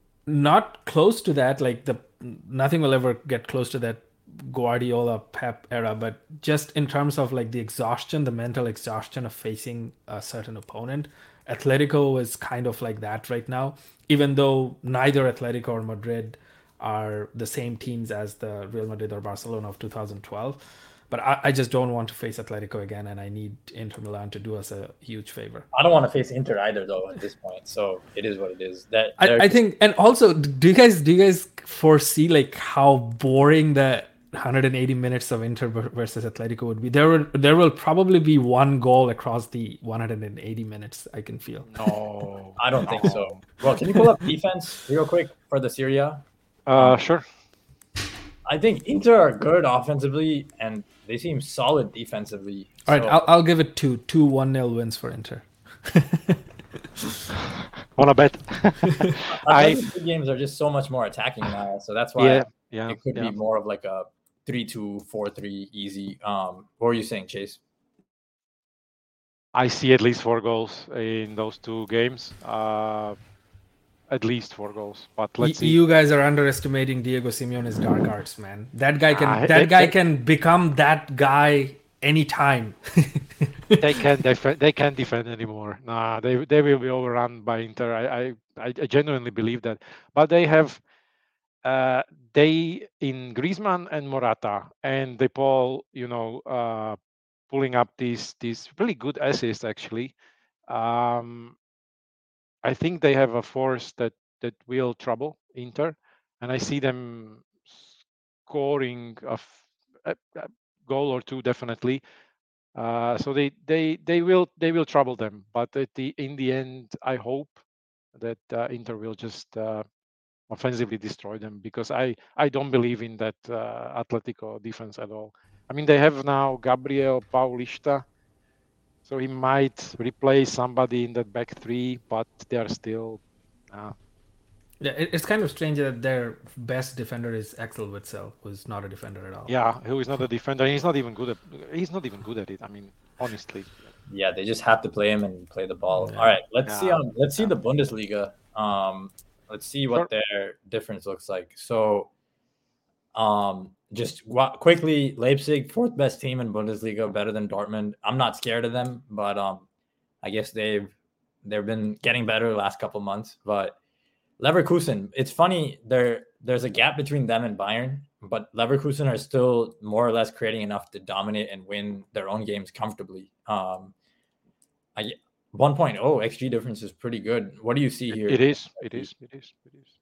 not close to that. Like the nothing will ever get close to that Guardiola Pep era, but just in terms of like the exhaustion, the mental exhaustion of facing a certain opponent, Atletico is kind of like that right now, even though neither Atletico or Madrid are the same teams as the Real Madrid or Barcelona of two thousand twelve. But I, I just don't want to face Atletico again, and I need Inter Milan to do us a huge favor. I don't want to face Inter either, though, at this point. So it is what it is. That I, I think, and also, do you guys do you guys foresee like how boring the one hundred eighty minutes of Inter versus Atletico would be? There will there will probably be one goal across the one hundred eighty minutes. I can feel. No, I don't think so. Well, can you pull up defense real quick for the Serie A? Uh, sure. I think Inter are good offensively, and they seem solid defensively. All right, so. I'll I'll give it two two one nil wins for Inter. Wanna bet? I think the games are just so much more attacking now, so that's why yeah, yeah, it could yeah. be more of like a three two, four three easy. Um, what were you saying, Chase? I see at least four goals in those two games. Uh, at least four goals, but let's y- see. You guys are underestimating Diego Simeone's dark arts, man. That guy can Uh, that it- guy it- can become that guy anytime. they can't defend. They can't defend anymore. Nah, they they will be overrun by Inter. I I, I genuinely believe that. But they have uh, they in Griezmann and Morata and De Paul, you know, uh, pulling up these these really good assists actually. Um, I think they have a force that that will trouble Inter, and I see them scoring a, f- a- a goal or two definitely. Uh, so they they they will they will trouble them, but at the in the end, I hope that uh, Inter will just uh, offensively destroy them, because I I don't believe in that uh, Atletico defense at all. I mean, they have now Gabriel Paulista, so he might replace somebody in that back three, but they are still. Uh, Yeah, it, it's kind of strange that their best defender is Axel Witsel, who's not a defender at all. yeah, who is not a defender. He's not even good at. He's not even good at it. I mean, honestly. Yeah, they just have to play him and play the ball. Yeah. All right, let's Yeah. see. Um, let's see Yeah. the Bundesliga. Um, let's see what Sure. their difference looks like. So, um, just wa- quickly, Leipzig, fourth best team in Bundesliga, better than Dortmund. I'm not scared of them, but um, I guess they've they've been getting better the last couple months. But Leverkusen, it's funny. There there's a gap between them and Bayern, but Leverkusen are still more or less creating enough to dominate and win their own games comfortably. Um, I one point oh X G difference is pretty good. What do you see here? It is. It is. It is. It is.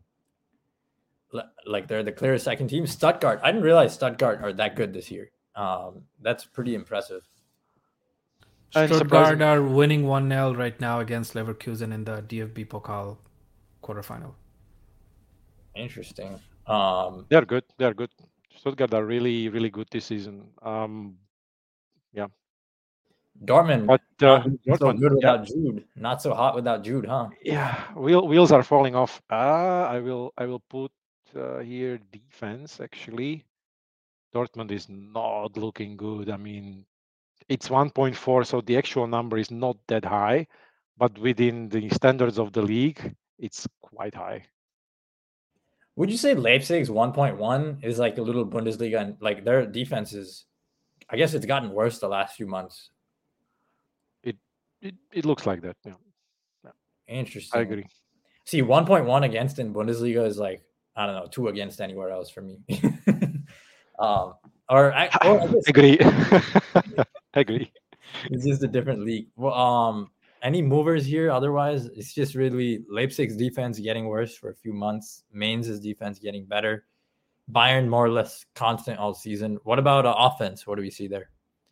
Like they're the clearest second team. Stuttgart, I didn't realize Stuttgart are that good this year. Um, that's pretty impressive. And Stuttgart surprising- are winning one nil right now against Leverkusen in the D F B Pokal quarterfinal. Interesting. Um, They're good. They're good. Stuttgart are really, really good this season. Um, yeah. Dortmund, But not uh, so Dortmund, good yeah, without Jude. Not so hot without Jude, huh? yeah, wheel, wheels are falling off. Uh, I will, I will put uh, here defense. Actually, Dortmund is not looking good. I mean, it's one point four, so the actual number is not that high, but within the standards of the league, it's quite high. Would you say Leipzig's one point one is like a little Bundesliga, and like their defense is, I guess it's gotten worse the last few months. It, it, it looks like that. Yeah, Interesting. I agree. See, one point one against in Bundesliga is like, I don't know, two against anywhere else for me. um, or I, or I guess agree. agree. it's just a different league. Well, um, any movers here? Otherwise, it's just really Leipzig's defense getting worse for a few months. Mainz's defense getting better. Bayern more or less constant all season. What about uh, offense? What do we see there?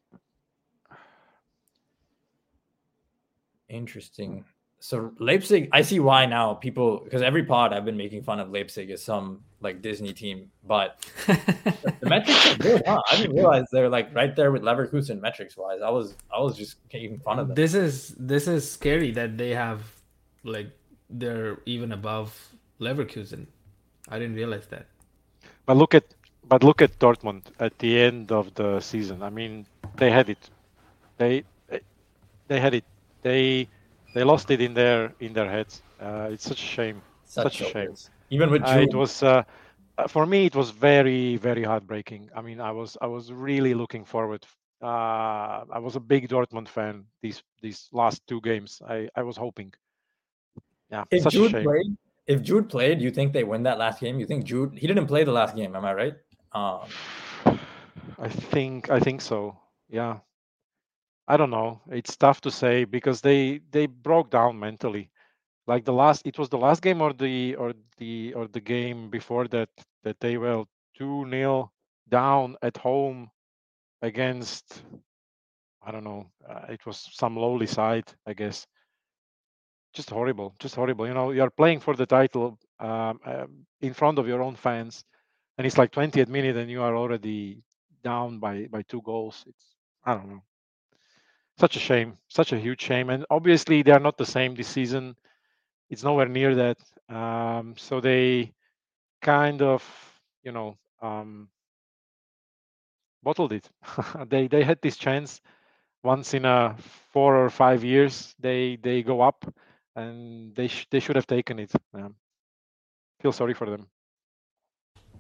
Interesting. So Leipzig, I see why now people, because every pod I've been making fun of Leipzig as some like Disney team, but the metrics are good, huh? I didn't realize they're like right there with Leverkusen metrics wise. I was I was just making fun of them. This is this is scary that they have like they're even above Leverkusen. I didn't realize that. But look at but look at Dortmund at the end of the season. I mean, they had it. They they had it. They they lost it in their in their heads. Uh, it's such a shame. Such, such a shame. Even with uh, it was uh, for me. It was very very heartbreaking. I mean, I was I was really looking forward. Uh, I was a big Dortmund fan these these last two games. I, I was hoping. Yeah, if such Jude a shame. played, if Jude played, you think they win that last game? You think Jude? He didn't play the last game. Am I right? Um, I think I think so. Yeah. I don't know. It's tough to say because they they broke down mentally. Like the last, it was the last game or the or the or the game before that that they were two nil down at home against, I don't know. Uh, it was some lowly side, I guess. Just horrible, just horrible. You know, you're playing for the title um, um, in front of your own fans, and it's like twentieth minute, and you are already down by by two goals. It's I don't know. Such a shame, such a huge shame. And obviously they are not the same this season. It's nowhere near that. Um, so they kind of, you know, um, bottled it. they they had this chance once in a four or five years. They they go up, and they sh- they should have taken it. Um, feel sorry for them.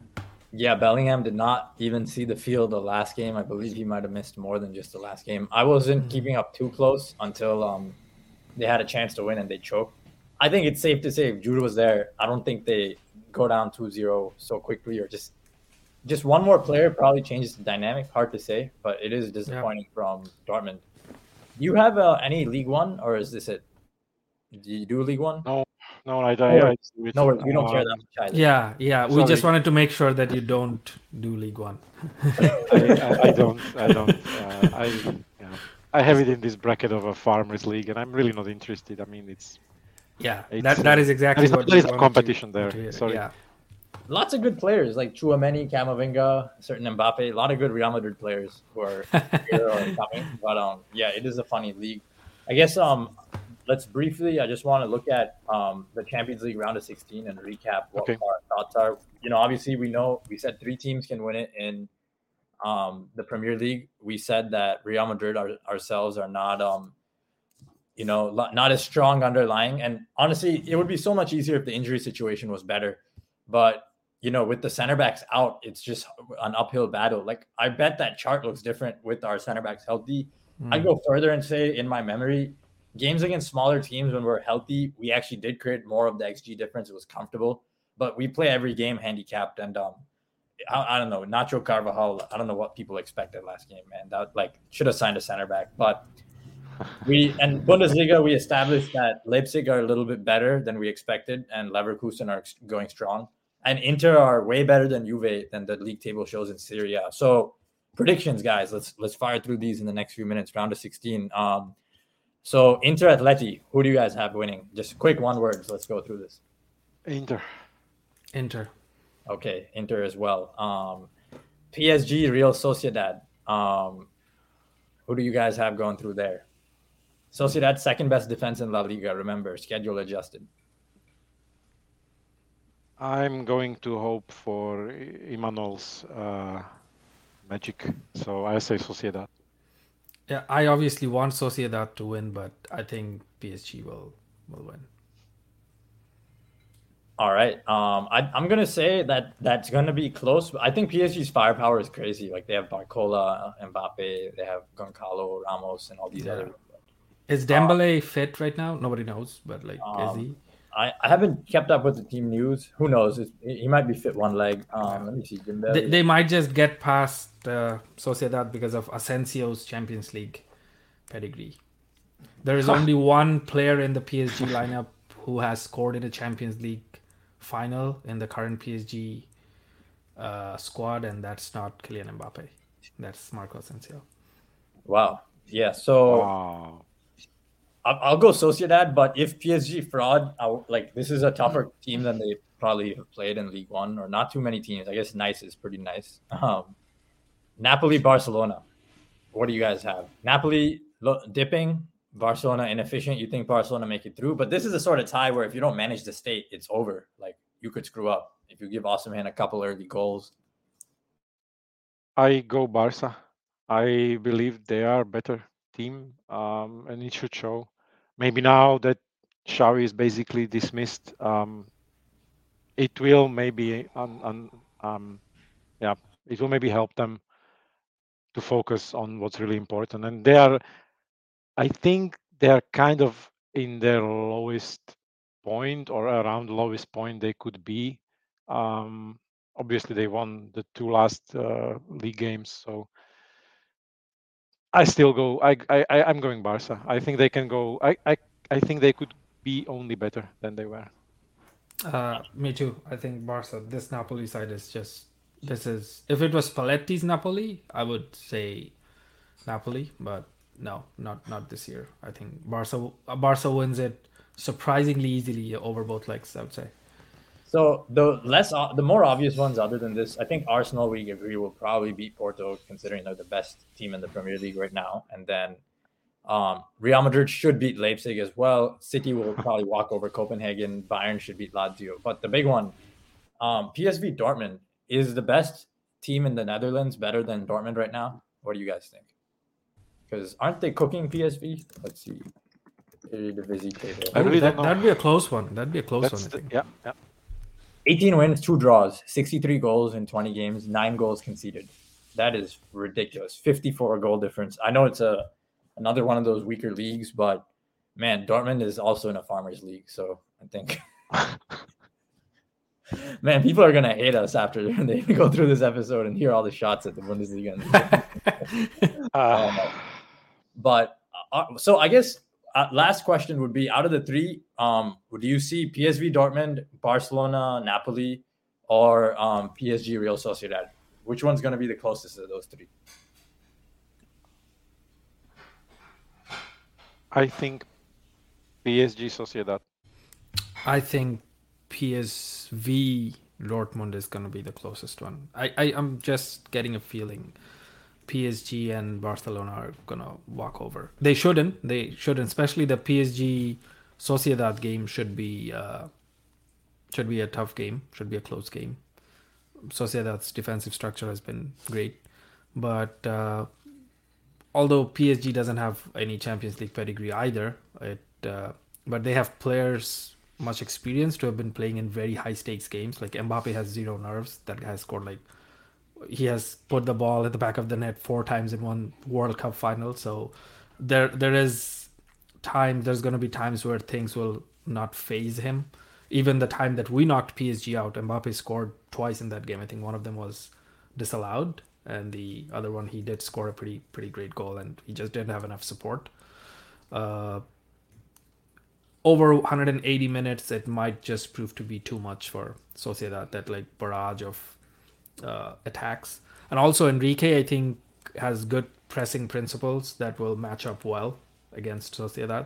Yeah, Bellingham did not even see the field the last game. I believe he might have missed more than just the last game. I wasn't mm-hmm. keeping up too close until um, they had a chance to win and they choked. I think it's safe to say if Jude was there, I don't think they go down two zero so quickly, or just just one more player probably changes the dynamic. Hard to say, but it is disappointing yeah. from Dortmund. Do you have uh, any League One, or is this it? Do you do League One? No, no, I don't. I, no, you don't um, care that much either. Yeah, yeah. We Sorry. just wanted to make sure that you don't do League One. I, I, I don't. I don't. Uh, I, yeah. I have it in this bracket of a Farmers League, and I'm really not interested. I mean, it's yeah. It's, that that is exactly there is, what there is a competition to, there. Sorry. Yeah. Lots of good players like Chouameni, Camavinga, certain Mbappe. A lot of good Real Madrid players who are here or coming. But um, yeah, it is a funny league. I guess um. Let's briefly, I just want to look at um, the Champions League round of sixteen and recap what okay. our thoughts are. You know, obviously we know, we said three teams can win it in um, the Premier League. We said that Real Madrid our, ourselves are not, um, you know, not as strong underlying. And honestly, it would be so much easier if the injury situation was better. But, you know, with the center backs out, it's just an uphill battle. Like, I bet that chart looks different with our center backs healthy. Mm. I'd go further and say, in my memory, games against smaller teams when we're healthy, we actually did create more of the X G difference. It was comfortable, but we play every game handicapped. And um, I, I don't know, Nacho Carvajal, I don't know what people expected last game, man. That like should have signed a center back. But we and Bundesliga, we established that Leipzig are a little bit better than we expected, and Leverkusen are going strong, and Inter are way better than Juve than the league table shows in Serie A. So predictions, guys. Let's let's fire through these in the next few minutes. Round of sixteen. Um, So Inter Atleti, who do you guys have winning? Just quick one words. Let's go through this. Inter. Inter. Okay, Inter as well. Um, P S G, Real Sociedad. Um, who do you guys have going through there? Sociedad, second best defense in La Liga. Remember, schedule adjusted. I'm going to hope for Imanol's uh, magic. So I say Sociedad. Yeah, I obviously want Sociedad to win, but I think P S G will will win. All right. Um, I, I'm going to say that that's going to be close. I think P S G's firepower is crazy. Like, they have Barcola, Mbappe, they have Goncalo, Ramos, and all these yeah. other. Is Dembele um, fit right now? Nobody knows, but, like, um, is he? I, I haven't kept up with the team news. Who knows? It's, he might be fit one leg. Um, let me see. They, they might just get past uh, Sociedad because of Asensio's Champions League pedigree. There is only one player in the P S G lineup who has scored in a Champions League final in the current P S G uh, squad, and that's not Kylian Mbappe. That's Marco Asensio. Wow. Yeah. So. Wow. I'll go Sociedad, but if P S G fraud, I'll, like this is a tougher team than they probably have played in League One, or not too many teams. I guess Nice is pretty nice. Um, Napoli, Barcelona. What do you guys have? Napoli lo- dipping, Barcelona inefficient. You think Barcelona make it through, but this is a sort of tie where if you don't manage the state, it's over. Like you could screw up if you give Osimhen a couple early goals. I go Barca. I believe they are better team, um, and it should show. Maybe now that Xavi is basically dismissed, um, it will maybe on, on um, yeah, it will maybe help them to focus on what's really important. And they are, I think, they are kind of in their lowest point or around the lowest point they could be. Um, obviously, they won the two last uh, league games, so. I still go. I I I'm going Barca. I think they can go. I I I think they could be only better than they were. Uh, me too. I think Barca. This Napoli side is just. This is. If it was Spalletti's Napoli, I would say Napoli, but no, not not this year. I think Barca. Barca wins it surprisingly easily over both legs, I would say. So the less, the more obvious ones, other than this, I think Arsenal, we agree, will probably beat Porto, considering they're the best team in the Premier League right now. And then um, Real Madrid should beat Leipzig as well. City will probably walk over Copenhagen. Bayern should beat Lazio. But the big one, um, P S V Dortmund, is the best team in the Netherlands better than Dortmund right now? What do you guys think? Because aren't they cooking P S V? Let's see. I really that, that'd be a close one. That'd be a close That's one. I think. The, yeah, yeah. eighteen wins, two draws, sixty-three goals in twenty games, nine goals conceded. That is ridiculous. fifty-four goal difference. I know it's a another one of those weaker leagues, but man, Dortmund is also in a farmers league. So I think, man, people are going to hate us after they go through this episode and hear all the shots at the Bundesliga. uh, but uh, so I guess uh, last question would be, out of the three, um, do you see P S V Dortmund, Barcelona, Napoli, or um, P S G Real Sociedad? Which one's going to be the closest of those three? I think P S G Sociedad. I think P S V Dortmund is going to be the closest one. I, I, I'm just getting a feeling P S G and Barcelona are going to walk over. They shouldn't. They shouldn't. Especially the P S G Sociedad game should be uh, should be a tough game. Should be a close game. Sociedad's defensive structure has been great. But uh, although P S G doesn't have any Champions League pedigree either, it uh, but they have players much experienced to have been playing in very high stakes games. Like Mbappe has zero nerves. That guy has scored like he has put the ball at the back of the net four times in one World Cup final. So there there is time. There's going to be times where things will not phase him. Even the time that we knocked P S G out, Mbappe scored twice in that game. I think one of them was disallowed, and the other one he did score a pretty pretty great goal, and he just didn't have enough support. Uh, over one hundred eighty minutes, it might just prove to be too much for Sociedad, that like barrage of uh, attacks. And also Enrique, I think, has good pressing principles that will match up well against Sociedad.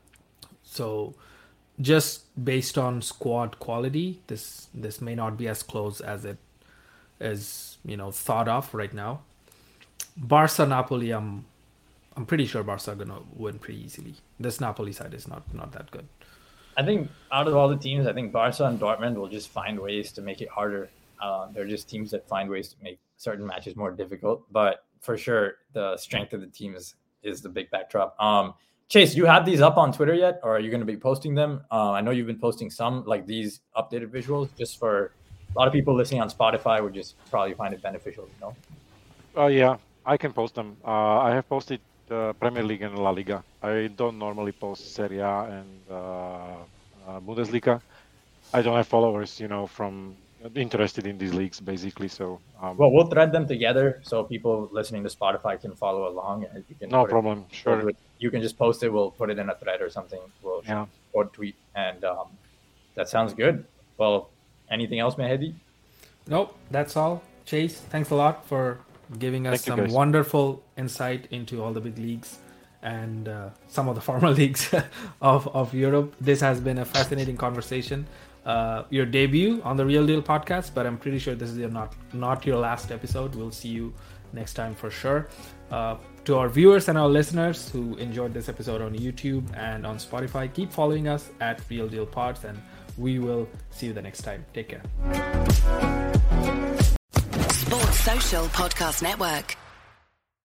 So just based on squad quality, this this may not be as close as it is, you know, thought of right now. Barca Napoli, I'm I'm pretty sure Barca are gonna win pretty easily. This Napoli side is not not that good. I think out of all the teams, I think Barca and Dortmund will just find ways to make it harder. Uh, they're just teams that find ways to make certain matches more difficult. But for sure, the strength of the team is is the big backdrop. Um, Chase, you have these up on Twitter yet, or are you going to be posting them? Uh, I know you've been posting some, like these updated visuals, just for a lot of people listening on Spotify would just probably find it beneficial, you know? Oh, uh, yeah, I can post them. Uh, I have posted uh, Premier League and La Liga. I don't normally post Serie A and uh, uh, Bundesliga. I don't have followers, you know, from interested in these leagues, basically. So, um, well, we'll thread them together so people listening to Spotify can follow along. And you can no problem. It, sure. You can just post it. We'll put it in a thread or something. We'll yeah. or tweet, and um, that sounds good. Well, anything else, Mehdi? Nope, that's all. Chase, thanks a lot for giving us Thank some wonderful insight into all the big leagues and uh, some of the former leagues of, of Europe. This has been a fascinating conversation. Uh, your debut on the Real Deal podcast, but I'm pretty sure this is your not not your last episode. We'll see you next time for sure. Uh, to our viewers and our listeners who enjoyed this episode on YouTube and on Spotify, keep following us at Real Deal Pods, and we will see you the next time. Take care. Sports Social Podcast Network.